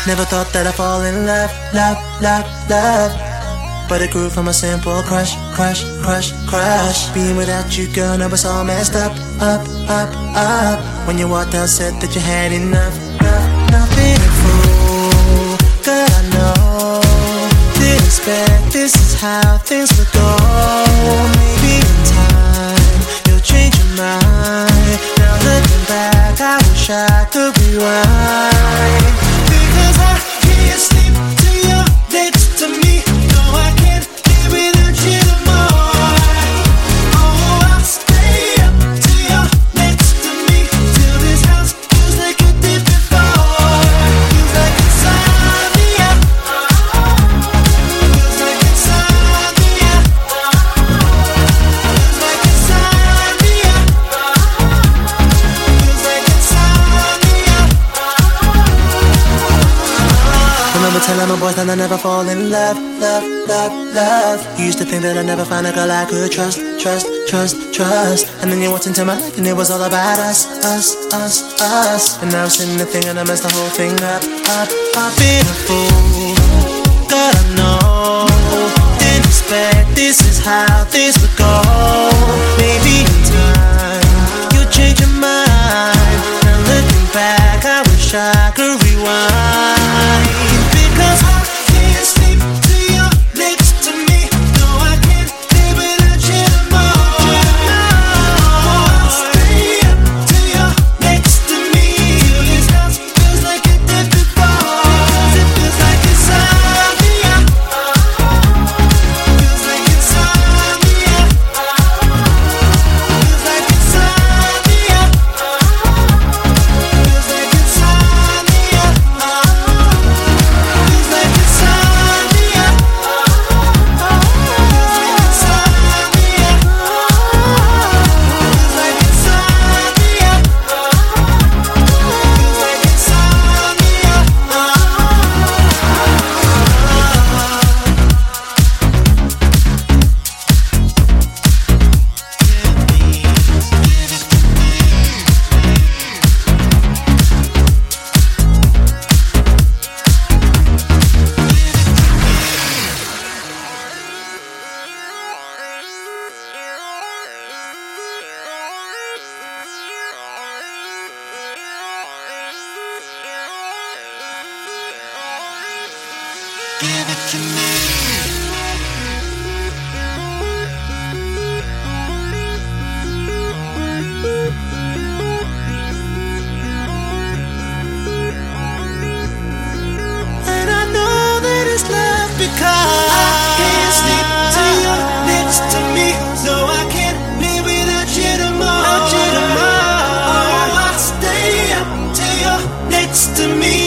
Never thought that I'd fall in love, love, love, love. But it grew from a simple crush, crush, crush, crush. Being without you, girl, now it's all messed up, up, up, up. When you walked out, said that you had enough, enough, nothing to fool. Girl, I know, didn't expect this is how things would go. Maybe in time, you'll change your mind. Now looking back, I wish I could rewind. Because I can't sleep till you're next to me. No, I can't live without you no more. Oh, I'll stay up till you're next to me. Till this house feels like it did before. Feels like insomnia. Feels like insomnia. Feels like insomnia. Feels like insomnia. Remember telling my boys that I never fall in love, love, love, love. You used to think that I'd never find a girl I could trust, trust, trust, trust. And then you walked into my life and it was all about us, us, us, us. And now I'm sitting there thinking I messed the whole thing up, up. I've been a fool, God I know. Didn't expect this is how things would go. Maybe in time you'll change your mind. Now looking back, I wish I could rewind. Because I can't sleep till you're next to me. No, I can't live without you no more. I'll stay up till you're next to me. Till this house feels like it did before. It feels like insomnia. Feels like insomnia. Feels like insomnia. Feels like insomnia. Feels like insomnia. Give it to me. And I know that it's love because I can't sleep till you're next to me. No, I can't live without you no more. Oh, I'll stay up till you're next to me.